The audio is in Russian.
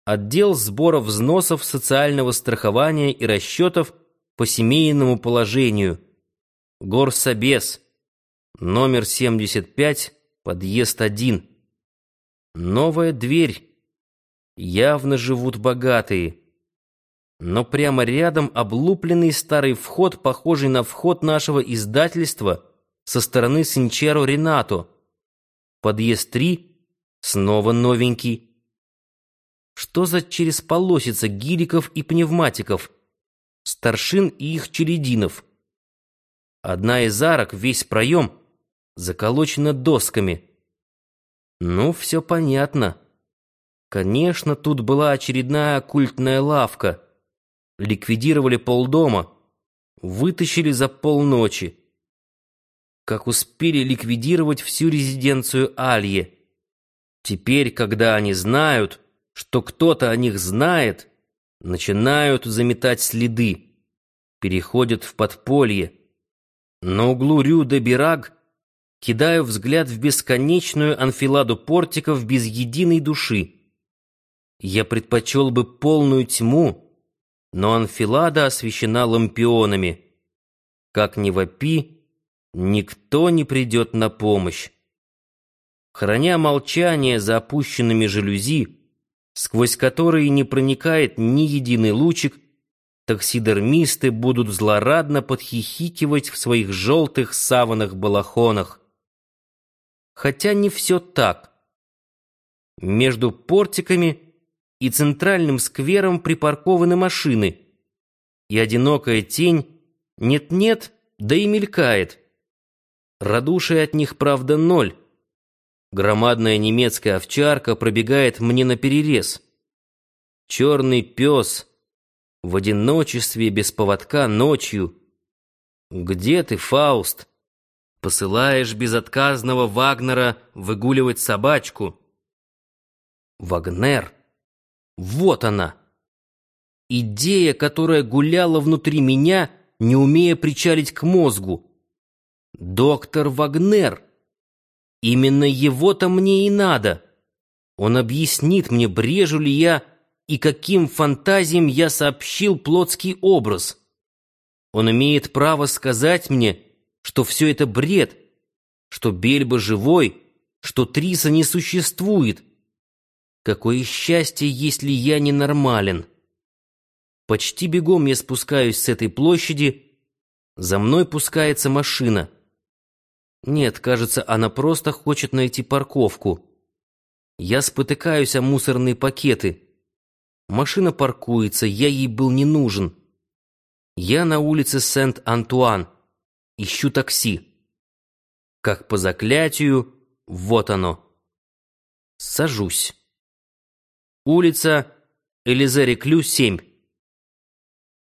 Отдел сбора взносов социального страхования и расчетов по семейному положению. Горсобес. Номер 75, подъезд 1. Новая дверь. Явно живут богатые. Но прямо рядом облупленный старый вход, похожий на вход нашего издательства со стороны Синчеро Ренато. Подъезд 3, снова новенький. Что за чересполосица гириков и пневматиков, старшин и их черединов? Одна из арок, весь проем, заколочена досками. Ну, все понятно. Конечно, тут была очередная оккультная лавка. Ликвидировали полдома, вытащили за полночи. Как успели ликвидировать всю резиденцию Алье. Теперь, когда они знают, что кто-то о них знает, начинают заметать следы, переходят в подполье. На углу Рю-де-Бираг кидаю взгляд в бесконечную анфиладу портиков без единой души. Я предпочел бы полную тьму, но анфилада освещена лампионами. Как ни вопи, никто не придет на помощь. Храня молчание за опущенными жалюзи, сквозь которые не проникает ни единый лучик, таксидермисты будут злорадно подхихикивать в своих желтых саванах-балахонах. Хотя не все так. Между портиками и центральным сквером припаркованы машины, и одинокая тень нет-нет, да и мелькает. Радушия от них, правда, ноль. Громадная немецкая овчарка пробегает мне наперерез. Черный пес в одиночестве без поводка ночью. Где ты, Фауст? Посылаешь безотказного Вагнера выгуливать собачку. Вагнер. Вот она. Идея, которая гуляла внутри меня, не умея причалить к мозгу. Доктор Вагнер. Именно его-то мне и надо. Он объяснит мне, брежу ли я и каким фантазиям я сообщил плотский образ. Он имеет право сказать мне, что все это бред, что Бельба живой, что Триса не существует. Какое счастье, если я ненормален. Почти бегом я спускаюсь с этой площади. За мной пускается машина. Нет, кажется, она просто хочет найти парковку. Я спотыкаюсь о мусорные пакеты. Машина паркуется, я ей был не нужен. Я на улице Сент-Антуан. Ищу такси. Как по заклятию, вот оно. Сажусь. Улица Элизе-Реклю, 7.